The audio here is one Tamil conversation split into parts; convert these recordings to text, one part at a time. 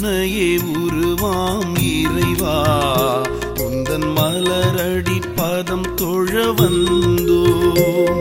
கருணையே உருவாம் இறைவா உந்தன் மலரடி பதம் தொழ வந்தோம்.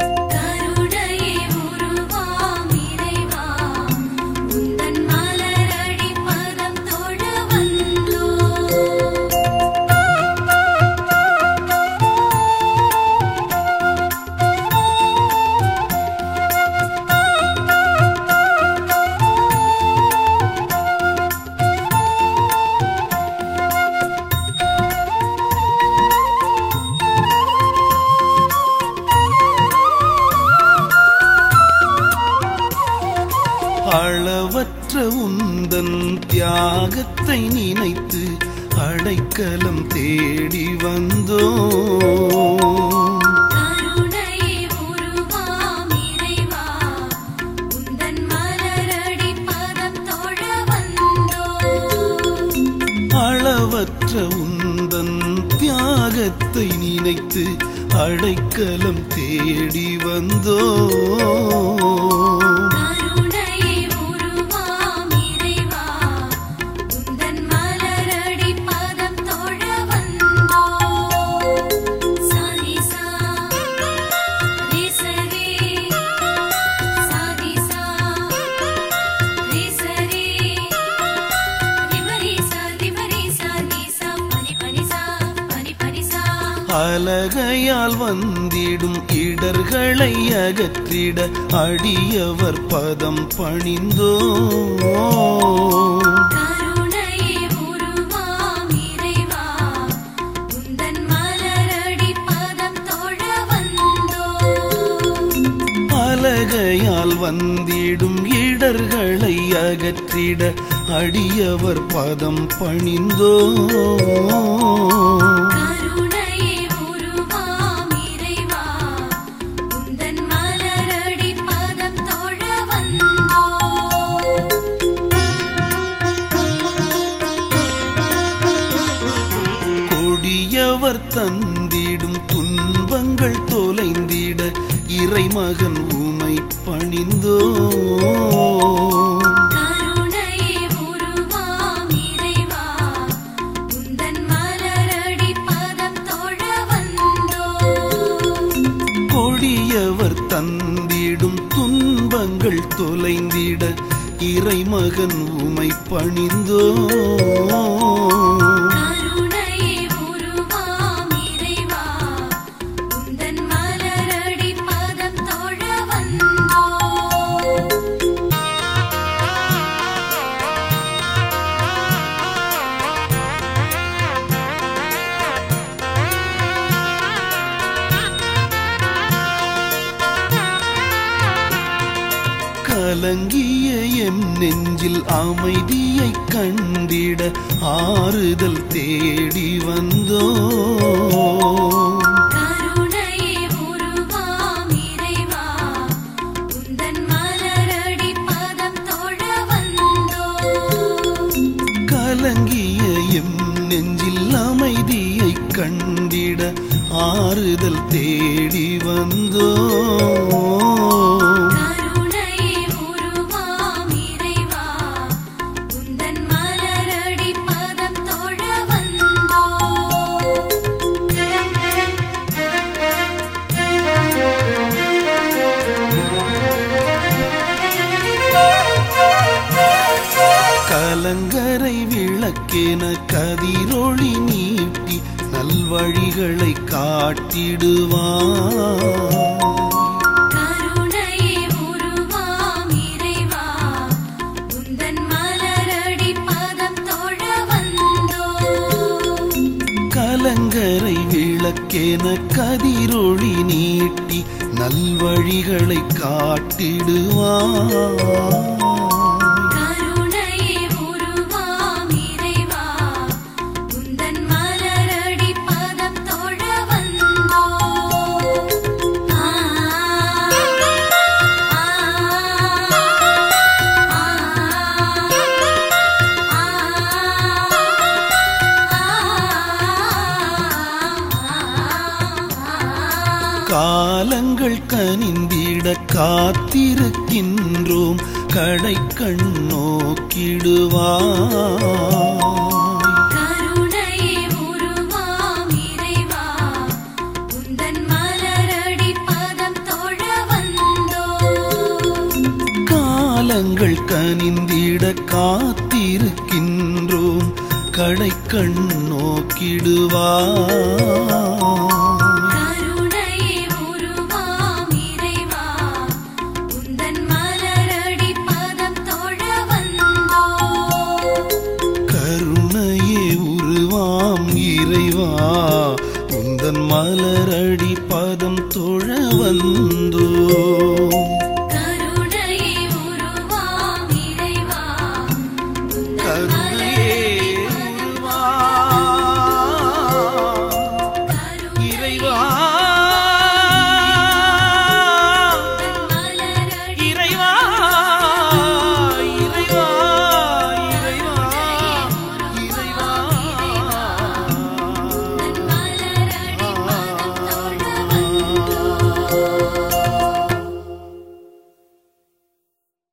அளவற்ற உந்தன் தியாகத்தை நினைத்து அடைக்கலம் தேடி வந்தோம். அளவற்ற உந்தன் தியாகத்தை நினைத்து அடைக்கலம் தேடி வந்தோம். அலகையால் வந்திடும் இடர்களை அகற்றிட அடியவர் பதம் பணிந்தோம். அலகையால் வந்திடும் இடர்களை அகற்றிட அடியவர் பதம் பணிந்தோம். கொடியவர் தந்திடும் துன்பங்கள் தொலைந்திட இறைமகன் உமை பணிந்தோம். கொடியவர் தந்திடும் துன்பங்கள் தொலைந்திட இறைமகன் உமை பணிந்தோம். கலங்கிய எம் நெஞ்சில் அமைதியை கண்டிட ஆறுதல் தேடி வந்தோம். கலங்கிய எம் நெஞ்சில் அமைதியை கண்டிட ஆறுதல் தேடி வந்தோம். கலங்கரை விளக்கென கதிரொளி நீட்டி நல்வழிகளை காட்டிடுவார். கலங்கரை விளக்கென கதிரொளி நீட்டி நல்வழிகளை காட்டிடுவார். காலங்கள் கனிந்திட காத்திருக்கின்றோம் கடை கண்ணோக்கிடுவாய். கருணையே உருவாம் இறைவா, உந்தன் மலரடி பதம் தொழ வந்தோம். காலங்கள் கனிந்திட காத்திருக்கின்றோம், கடை கண்ணோக்கிடுவாய். உந்தன் மலரடி பதம் தொழ வந்தோம். கருணையே உருவாம் இறைவா, கருணையே உருவாம் இறைவா.